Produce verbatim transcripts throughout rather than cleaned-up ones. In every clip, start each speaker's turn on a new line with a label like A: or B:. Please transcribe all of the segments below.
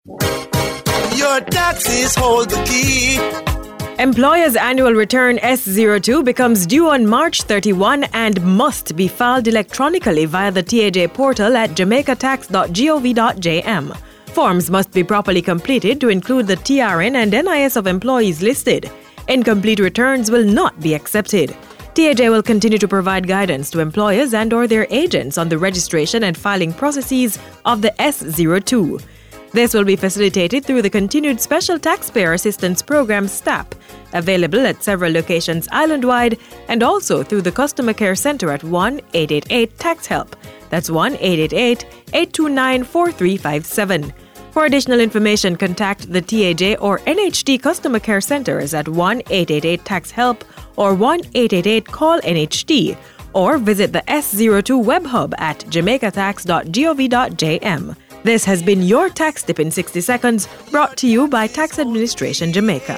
A: Your taxes hold the key.
B: Employer's annual return S zero two becomes due on March thirty-first and must be filed electronically via the T A J portal at jamaica tax dot gov dot j m. Forms must be properly completed to include the T R N and N I S of employees listed. Incomplete returns will not be accepted. T A J will continue to provide guidance to employers and or their agents on the registration and filing processes of the S zero two. This will be facilitated through the Continued Special Taxpayer Assistance Program S T A P, available at several locations island-wide, and also through the Customer Care Center at one eight eight eight tax help. That's one eight eight eight, eight two nine, four three five seven. For additional information, contact the T A J or N H T Customer Care Centers at one eight eight eight tax help or one eight eight eight call N H T, or visit the S zero two web hub at jamaica tax dot gov dot j m. This has been your Tax Tip in sixty seconds, brought to you by Tax Administration Jamaica.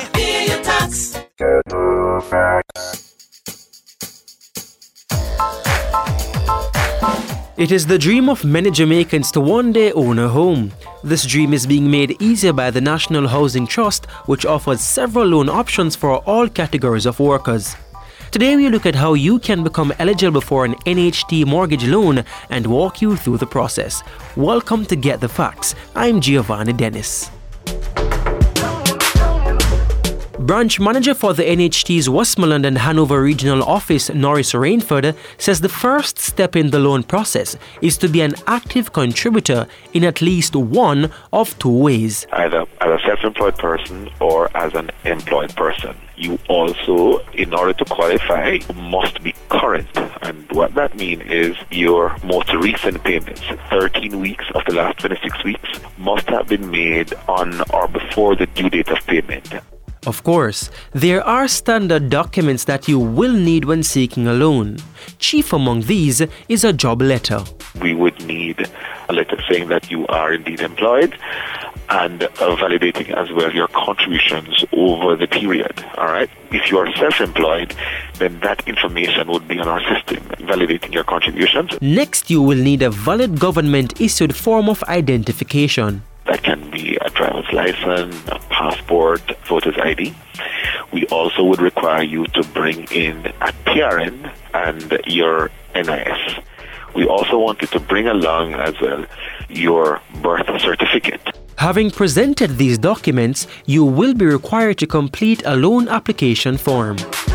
C: It is the dream of many Jamaicans to one day own a home. This dream is being made easier by the National Housing Trust, which offers several loan options for all categories of workers. Today we look at how you can become eligible for an N H T mortgage loan and walk you through the process. Welcome to Get the Facts. I'm Giovanni Dennis. Branch manager for the N H T's Westmoreland and Hanover Regional Office, Norris Rainford, says the first step in the loan process is to be an active contributor in at least one of two ways.
D: Either as a self-employed person or as an employed person. You also, in order to qualify, must be current. And what that means is your most recent payments, thirteen weeks of the last twenty-six weeks, must have been made on or before the due date of payment.
C: Of course, there are standard documents that you will need when seeking a loan. Chief among these is a job letter.
D: We would need a letter saying that you are indeed employed and uh, validating as well your contributions over the period. All right. If you are self-employed, then that information would be on our system, validating your contributions.
C: Next, you will need a valid government-issued form of identification.
D: That can be a driver's license, a passport, voter's I D. We also would require you to bring in a T R N and your N I S. We also want you to bring along as well your birth certificate.
C: Having presented these documents, you will be required to complete a loan application form.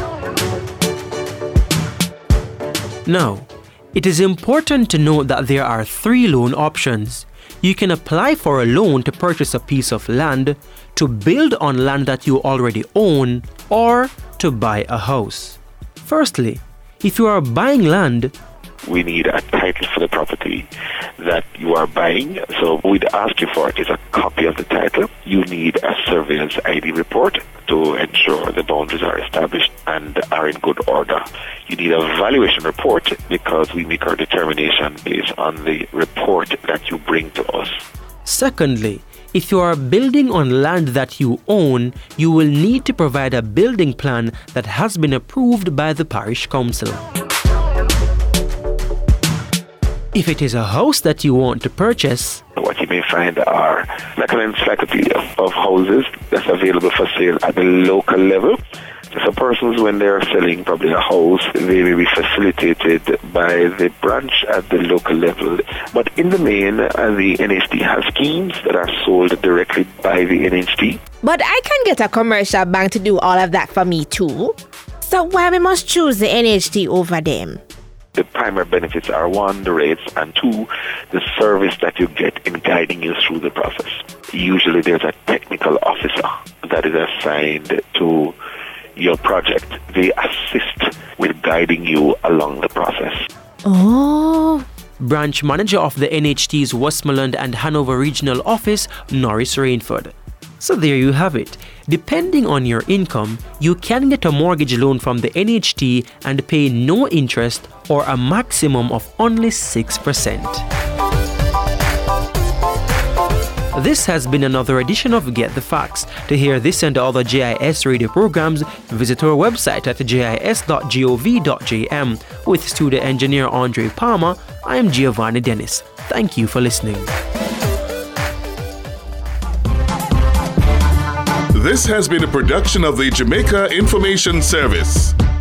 C: Now, it is important to note that there are three loan options. You can apply for a loan to purchase a piece of land, to build on land that you already own, or to buy a house. Firstly, if you are buying land,
D: we need a title for the property that you are buying. So we'd ask you for is a copy of the title. You need a surveyor's I D report to ensure the boundaries are established and are in good order. You need a valuation report because we make our determination based on the report that you bring to us.
C: Secondly, if you are building on land that you own, you will need to provide a building plan that has been approved by the parish council. If it is a house that you want to purchase,
D: what you may find are like an encyclopedia of houses that's available for sale at the local level. So persons, when they're selling probably a house, they may be facilitated by the branch at the local level. But in the main, uh, the N H T has schemes that are sold directly by the N H T.
E: But I can get a commercial bank to do all of that for me too. So why we must choose the N H T over them?
D: The primary benefits are one, the rates, and two, the service that you get in guiding you through the process. Usually there's a technical officer that is assigned to your project. They assist with guiding you along the process.
E: Oh.
C: Branch manager of the N H T's Westmoreland and Hanover Regional Office, Norris Rainford. So there you have it. Depending on your income, you can get a mortgage loan from the N H T and pay no interest or a maximum of only six percent. This has been another edition of Get the Facts. To hear this and other J I S radio programs, visit our website at j i s dot gov dot j m. With studio engineer Andre Palmer, I am Giovanni Dennis. Thank you for listening.
F: This has been a production of the Jamaica Information Service.